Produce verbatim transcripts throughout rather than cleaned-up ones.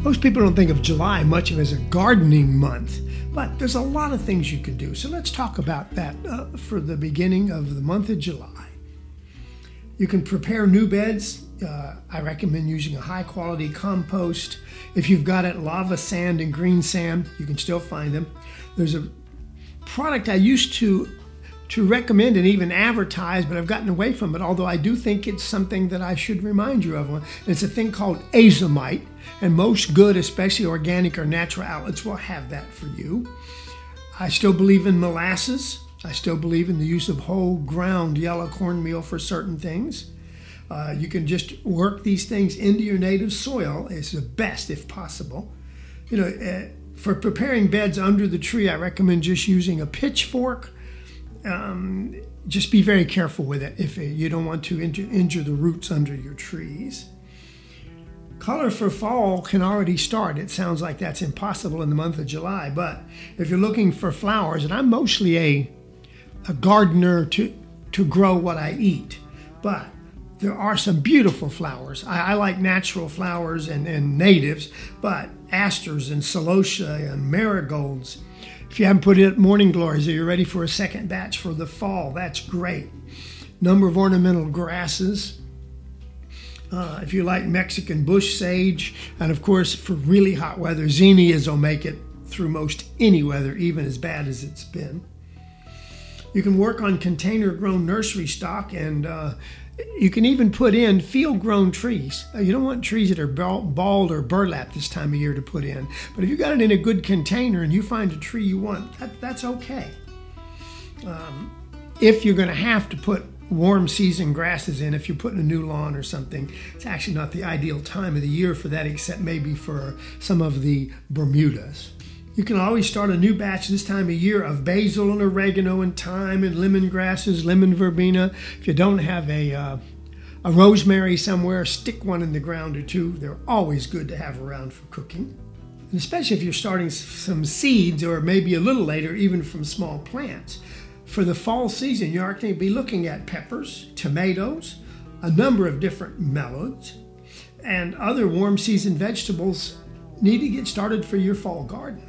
Most people don't think of July much of as a gardening month, but there's a lot of things you can do. So let's talk about that uh, for the beginning of the month of July. You can prepare new beds. Uh, I recommend using a high quality compost. If you've got it, lava sand and green sand, you can still find them. There's a product I used to to recommend and even advertise, but I've gotten away from it, although I do think it's something that I should remind you of. It's a thing called azomite, and most good, especially organic or natural outlets, will have that for you. I still believe in molasses. I still believe in the use of whole ground yellow cornmeal for certain things. Uh, you can just work these things into your native soil. It's the best if possible. You know, uh, for preparing beds under the tree, I recommend just using a pitchfork. Um, just be very careful with it if you don't want to injure, injure the roots under your trees. Color for fall can already start. It sounds like that's impossible in the month of July, but if you're looking for flowers, and I'm mostly a a gardener to to grow what I eat, but there are some beautiful flowers. I, I like natural flowers and, and natives, but asters and celosia and marigolds. If you haven't put it morning glories, are you ready for a second batch for the fall? That's great. Number of ornamental grasses. Uh, if you like Mexican bush sage, and of course for really hot weather, zinnias will make it through most any weather, even as bad as it's been. You can work on container-grown nursery stock, and uh, you can even put in field-grown trees. Uh, you don't want trees that are bald or burlap this time of year to put in, but if you got it in a good container and you find a tree you want, that, that's okay. Um, if you're going to have to put warm season grasses in, if you're putting a new lawn or something, it's actually not the ideal time of the year for that, except maybe for some of the Bermudas. You can always start a new batch this time of year of basil and oregano and thyme and lemongrasses, lemon verbena. If you don't have a uh, a rosemary somewhere, stick one in the ground or two. They're always good to have around for cooking. And especially if you're starting some seeds, or maybe a little later, even from small plants. For the fall season, you're going to be looking at peppers, tomatoes, a number of different melons, and other warm season vegetables need to get started for your fall garden.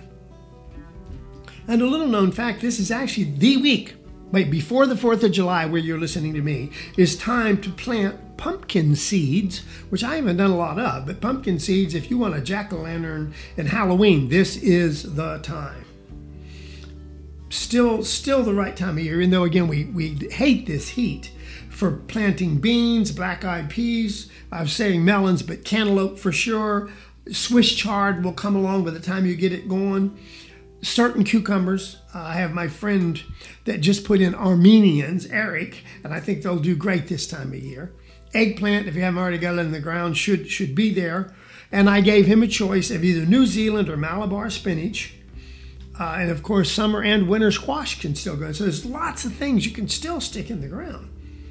And a little known fact, this is actually the week, wait, before the fourth of July, where you're listening to me, is time to plant pumpkin seeds, which I haven't done a lot of, but pumpkin seeds, if you want a jack-o'-lantern and Halloween, this is the time. Still, still the right time of year, even though, again, we, we hate this heat, for planting beans, black-eyed peas, I was saying melons, but cantaloupe for sure. Swiss chard will come along by the time you get it going. Certain cucumbers. Uh, I have my friend that just put in Armenians, Eric, and I think they'll do great this time of year. Eggplant, if you haven't already got it in the ground, should should be there. And I gave him a choice of either New Zealand or Malabar spinach. Uh, and of course, summer and winter squash can still go. So there's lots of things you can still stick in the ground.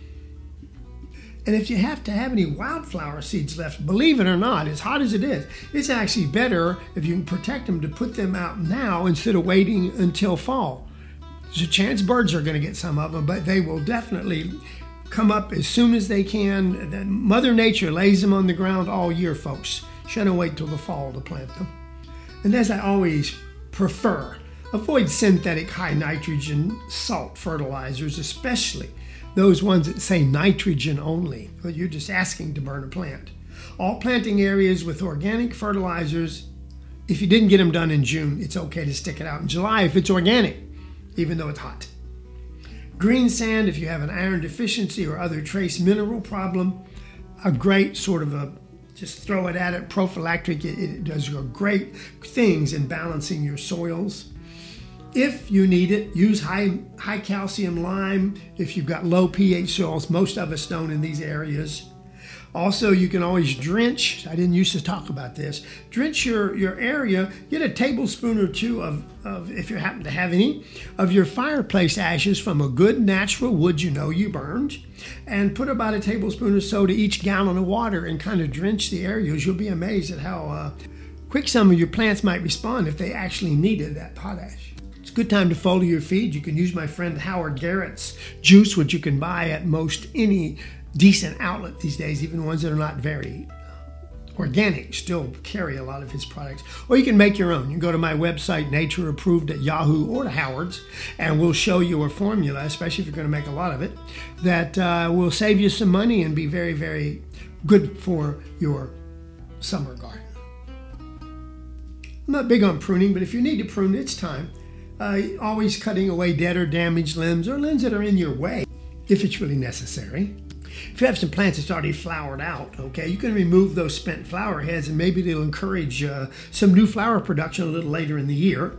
And if you have to have any wildflower seeds left, believe it or not, as hot as it is, it's actually better if you can protect them to put them out now instead of waiting until fall. There's a chance birds are going to get some of them, but they will definitely come up as soon as they can. Mother Nature lays them on the ground all year, folks. Shouldn't wait till the fall to plant them. And as I always prefer, avoid synthetic high nitrogen salt fertilizers, especially those ones that say nitrogen only, but you're just asking to burn a plant. All planting areas with organic fertilizers, if you didn't get them done in June, it's okay to stick it out in July if it's organic, even though it's hot. Green sand, if you have an iron deficiency or other trace mineral problem, a great sort of a, just throw it at it, prophylactic. It, it does great things in balancing your soils. If you need it, use high high calcium lime if you've got low pH soils. Most of us don't in these areas. Also, you can always drench. I didn't used to talk about this. Drench your, your area. Get a tablespoon or two of, of, if you happen to have any, of your fireplace ashes from a good natural wood you know you burned. And put about a tablespoon or so to each gallon of water and kind of drench the areas. You'll be amazed at how uh, quick some of your plants might respond if they actually needed that potash. It's a good time to foliar your feed. You can use my friend Howard Garrett's juice, which you can buy at most any decent outlet these days, even ones that are not very Organic still carry a lot of his products. Or you can make your own. You can go to my website, Nature Approved at Yahoo or to Howard's, and we'll show you a formula, especially if you're going to make a lot of it, that uh, will save you some money and be very, very good for your summer garden. I'm not big on pruning, but if you need to prune, it's time. Uh, always cutting away dead or damaged limbs or limbs that are in your way, if it's really necessary. If you have some plants that's already flowered out, okay, you can remove those spent flower heads and maybe they'll encourage uh, some new flower production a little later in the year.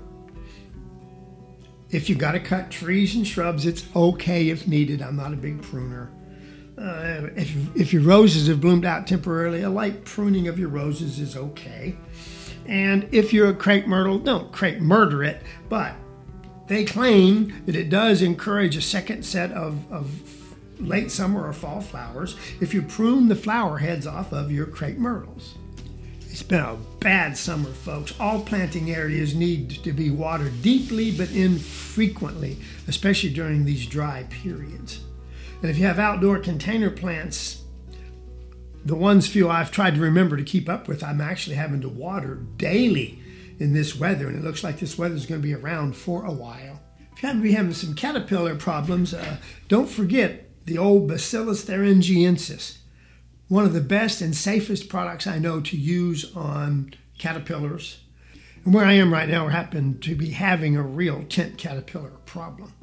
If you got to cut trees and shrubs, it's okay if needed. I'm not a big pruner. Uh, if, if your roses have bloomed out temporarily, a light pruning of your roses is okay. And if you're a crepe myrtle, don't crepe murder it, but they claim that it does encourage a second set of, of late summer or fall flowers if you prune the flower heads off of your crepe myrtles. It's been a bad summer, folks. All planting areas need to be watered deeply but infrequently, especially during these dry periods. And if you have outdoor container plants, the ones few I've tried to remember to keep up with, I'm actually having to water daily in this weather, and it looks like this weather is going to be around for a while. If you happen to be having some caterpillar problems, uh, don't forget the old Bacillus thuringiensis, one of the best and safest products I know to use on caterpillars. And where I am right now, we happen to be having a real tent caterpillar problem.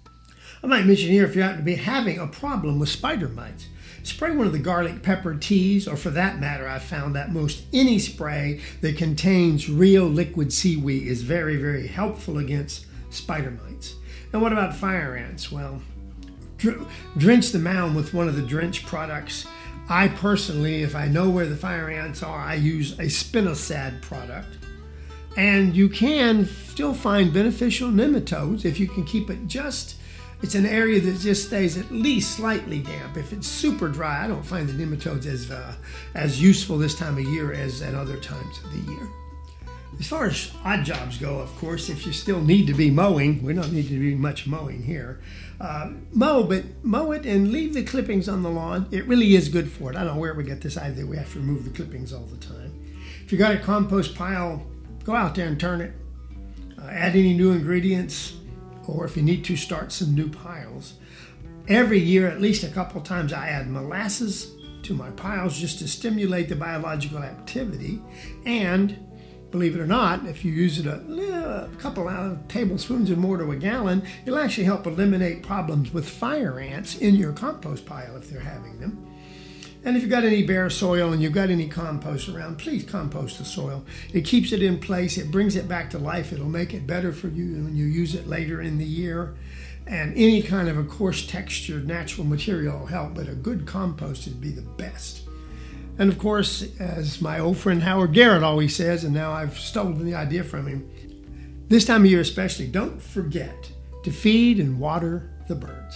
I might mention here, if you happen to be having a problem with spider mites, spray one of the garlic pepper teas, or for that matter, I've found that most any spray that contains real liquid seaweed is very, very helpful against spider mites. And what about fire ants? Well, dr- drench the mound with one of the drench products. I personally, if I know where the fire ants are, I use a spinosad product. And you can still find beneficial nematodes if you can keep it just, it's an area that just stays at least slightly damp. If it's super dry, I don't find the nematodes as uh, as useful this time of year as at other times of the year. As far as odd jobs go, of course, if you still need to be mowing, we don't need to be much mowing here, uh, mow, but mow it and leave the clippings on the lawn. It really is good for it. I don't know where we get this idea we have to remove the clippings all the time. If you got a compost pile, go out there and turn it. Uh, add any new ingredients, or if you need to, start some new piles. Every year, at least a couple times, I add molasses to my piles just to stimulate the biological activity. And believe it or not, if you use it a, a couple of tablespoons or more to a gallon, it'll actually help eliminate problems with fire ants in your compost pile if they're having them. And if you've got any bare soil and you've got any compost around, please compost the soil. It keeps it in place. It brings it back to life. It'll make it better for you when you use it later in the year. And any kind of a coarse textured natural material will help, but a good compost would be the best. And of course, as my old friend Howard Garrett always says, and now I've stolen the idea from him, this time of year especially, don't forget to feed and water the birds.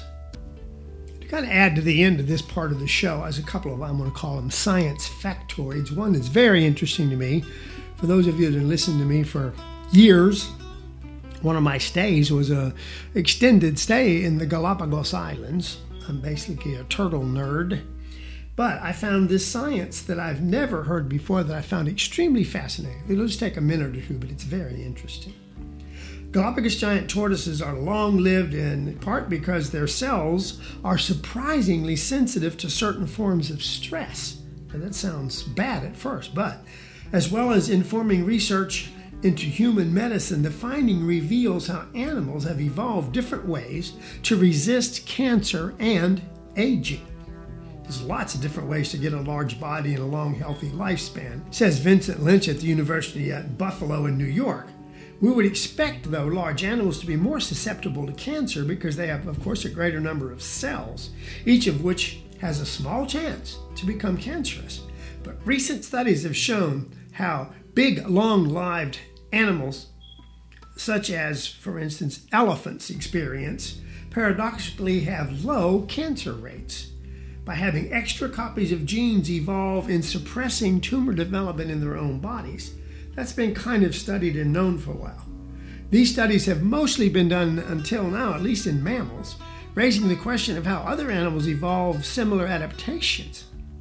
To kind of add to the end of this part of the show, as a couple of, I'm going to call them science factoids. One that's very interesting to me. For those of you that have listened to me for years, one of my stays was a extended stay in the Galapagos Islands. I'm basically a turtle nerd. But I found this science that I've never heard before that I found extremely fascinating. It'll just take a minute or two, but it's very interesting. Galapagos giant tortoises are long-lived in part because their cells are surprisingly sensitive to certain forms of stress. And that sounds bad at first, but as well as informing research into human medicine, the finding reveals how animals have evolved different ways to resist cancer and aging. There's lots of different ways to get a large body and a long, healthy lifespan, says Vincent Lynch at the University at Buffalo in New York. We would expect, though, large animals to be more susceptible to cancer because they have, of course, a greater number of cells, each of which has a small chance to become cancerous. But recent studies have shown how big, long-lived animals, such as, for instance, elephants experience, paradoxically have low cancer rates by having extra copies of genes evolve in suppressing tumor development in their own bodies. That's been kind of studied and known for a while. These studies have mostly been done until now, at least in mammals, raising the question of how other animals evolve similar adaptations.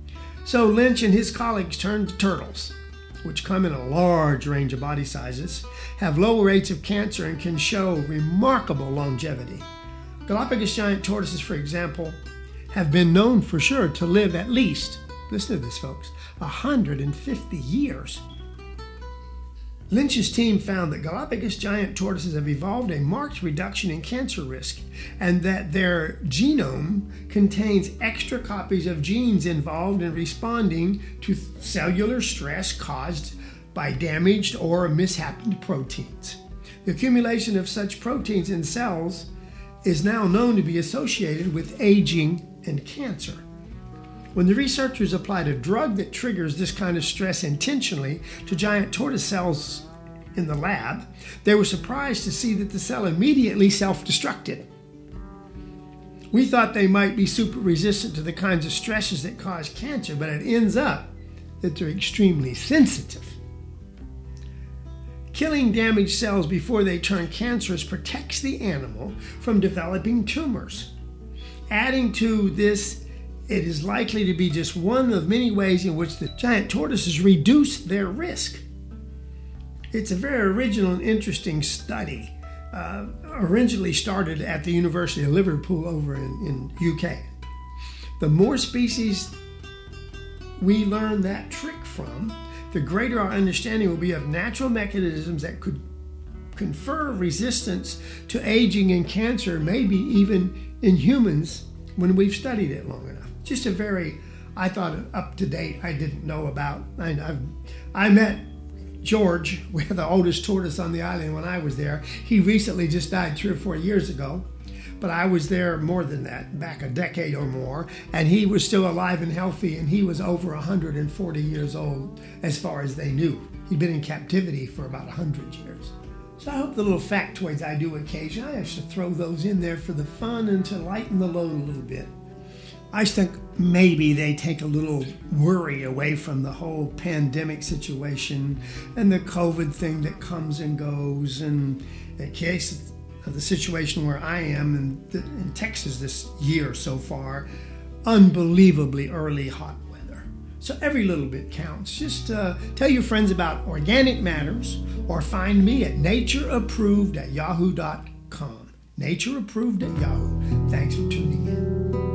So Lynch and his colleagues turned to turtles, which come in a large range of body sizes, have low rates of cancer, and can show remarkable longevity. Galapagos giant tortoises, for example, have been known for sure to live at least, listen to this folks, one hundred fifty years. Lynch's team found that Galapagos giant tortoises have evolved a marked reduction in cancer risk, and that their genome contains extra copies of genes involved in responding to cellular stress caused by damaged or mishappened proteins. The accumulation of such proteins in cells is now known to be associated with aging and cancer. When the researchers applied a drug that triggers this kind of stress intentionally to giant tortoise cells in the lab, they were surprised to see that the cell immediately self-destructed. We thought they might be super resistant to the kinds of stresses that cause cancer, but it ends up that they're extremely sensitive. Killing damaged cells before they turn cancerous protects the animal from developing tumors. Adding to this, it is likely to be just one of many ways in which the giant tortoises reduce their risk. It's a very original and interesting study, uh, originally started at the University of Liverpool over in, in U K. The more species we learn that trick from, the greater our understanding will be of natural mechanisms that could confer resistance to aging and cancer, maybe even in humans when we've studied it long enough. Just a very, I thought, up to date, I didn't know about. I, I've, I met George, the oldest tortoise on the island, when I was there. He recently just died three or four years ago, but I was there more than that, back a decade or more, and he was still alive and healthy, and he was over one hundred forty years old as far as they knew. He'd been in captivity for about one hundred years. So I hope the little factoids I do occasionally, I should throw those in there for the fun and to lighten the load a little bit. I think maybe they take a little worry away from the whole pandemic situation and the COVID thing that comes and goes. And in case of the situation where I am in, the, in Texas this year so far, unbelievably early hot weather. So every little bit counts. Just uh, tell your friends about Organic Matters or find me at natureapproved at yahoo dot com. Natureapproved at Yahoo. Thanks for tuning in.